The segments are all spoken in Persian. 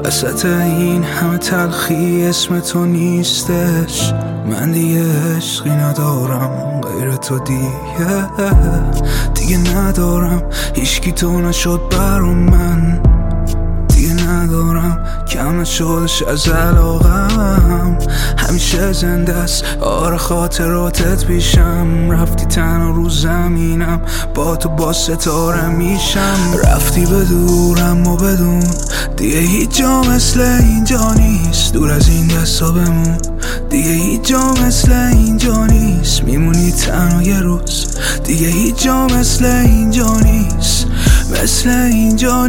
وسط این همه تلخی اسم تو نیستش. من دیگه عشقی ندارم غیر تو، دیگه ندارم. هیچکی تو نشد برام، من دیگه ندارم. کم نشدش از علاقم، همیشه زنده است. آره خاطراتت پیشم، رفتی تنها رو زمینم، با تو با ستاره میشم. رفتی به دورم و بدون دیگه هیچ جا مثل اینجا نیست. دور از این دستا بمون، دیگه هیچ جا مثل اینجا نیست. میمونی تنها یه روز، دیگه هیچ جا مثل اینجا نیست، مثل اینجا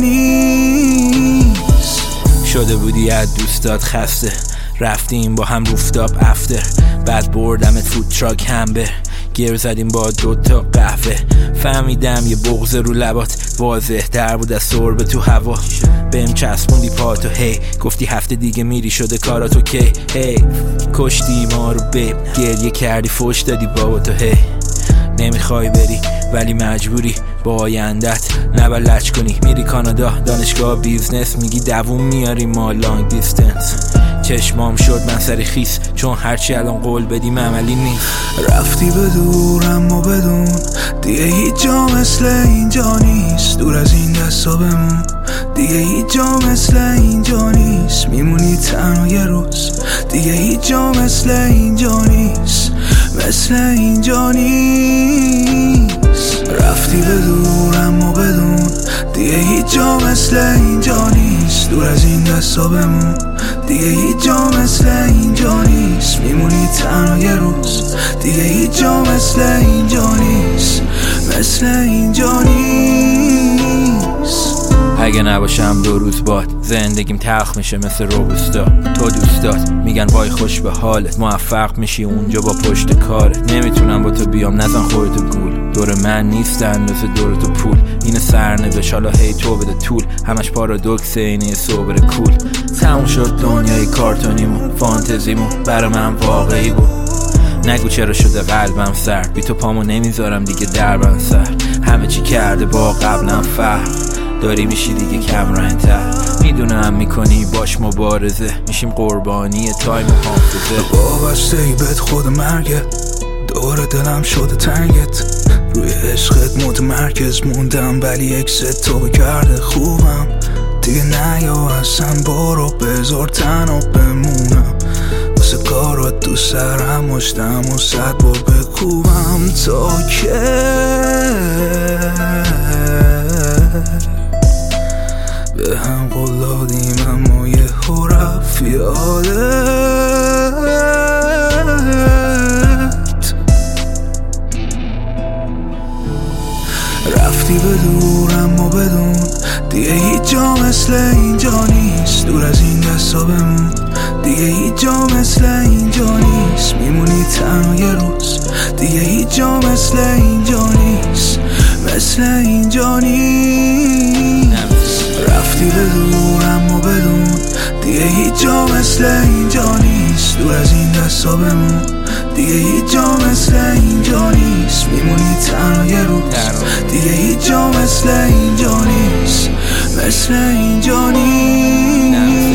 نیست. شده بودی از دوستات خسته، رفتیم با هم روفتاب افتر، بعد بردمت فود تراک همبر، گیر زدیم با 2 تا قهوه. فهمیدم یه بغض رو لبات واضح در بود از سربه تو هوا. بهم چسبوندی پاتو، هی گفتی هفته دیگه میری، شده کاراتو کی. هی کشتی ما رو بیب، گریه کردی فوش دادی بابا تو. هی نمیخوای بری ولی مجبوری با آیندت نبلج کنی. میری کانادا دانشگاه بیزنس، میگی دووم میاری ما لانگ دیستنس. چشمام شد من سری خیس، چون هرچی الان قول بدیم عملی نیست. رفتی به دورم و بدون دیگه هیچ جا مثل اینجا نیست. دور از این دستا بمون، دیگه هیچ جا مثل اینجا نیست. میمونی تنها یه روز، دیگه هیچ جا مثل اینجا نیست، مثل اینجا نیست. رفتی به دورم و بدون دیگه هیچ جا مثل اینجا نیست. دور از این دستا بمون، دیگه هیچ جا مثل اینجا نیست. میمونی تنها یه روز، دیگه هیچ جا مثل اینجا نیست، مثل اینجا نیست. اگه نباشم 2 روز باد، زندگیم تلخ میشه مثل روبوستا. تو دوستات میگن وای خوش به حالت، موفق میشی اونجا با پشت کارت. نمیتونم با تو بیام نزن خودتو گول، دور من نیستن مثل دور تو پول. این سرنوشت حالا هی تو بده طول، همش پارادوکس اینه صبر کول. تموم شد دنیای کارتونیمون، فانتزیمون برا من واقعی بود. نگو چرا شده قلبم سرد، بی تو پامو نمیذارم دیگه دربم سر. همه چی کرده با قبلم فرق، داری میشی دیگه کم رنگ‌تر. میدونم میکنی باش مبارزه، میشیم قربانی تایم و حافظه. وابسته ای بهت خود مرگت، دور دلم شده تنگت. روی عشقت متمرکز موندم، ولی اکست تو کرده خوبم. دیگه نیا اصلا، برو بذار تنها بمونم. واسه کارات دوست دارم مشتم و 100 بار بکوبم تا که به هم قول دادیم اما یه رفت یادت. رفتی به دورم و بدون دیگه هیچ جا مثل اینجا نیست. دور از این دستا بمون، دیگه هیچ جا مثل اینجا نیست. میمونی تنها یه روز، دیگه هیچ جا مثل اینجا نیست، مثل اینجا نیست. رفتی به دورم و بدون دیگه هیچ جا مثل اینجا نیست. دور از این دستا بمون، دیگه هیچ جا مثل اینجا نیست. میمونی تنها یه روز، دیگه هیچ جا مثل اینجا نیست، مثل اینجا نیست.